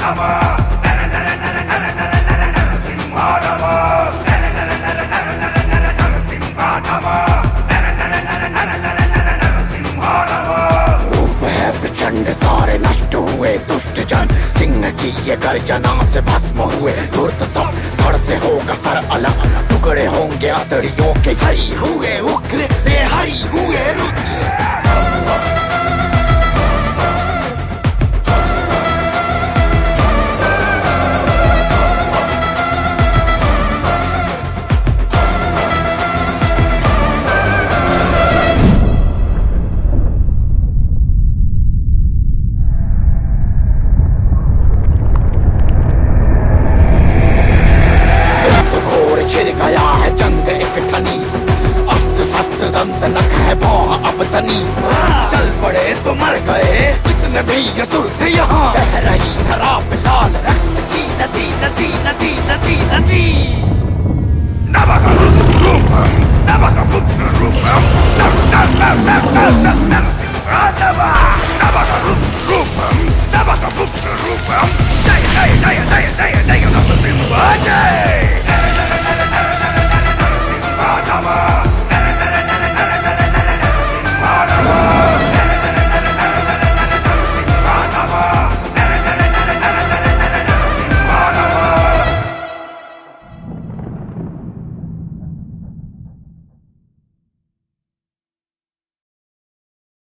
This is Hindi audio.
प्रचंड सारे नष्ट हुए दुष्ट जन, सिंह की ये गर्जना से भस्म हुए धूर्त सब। धड़ से होगा सर अलग, टुकड़े होंगे अतड़ियों के। हरि हुए उग्र, रे हरि हुए रुद्र। दंत नख है भौं अब तनी, चल पड़े तो मर गए जितने भी ये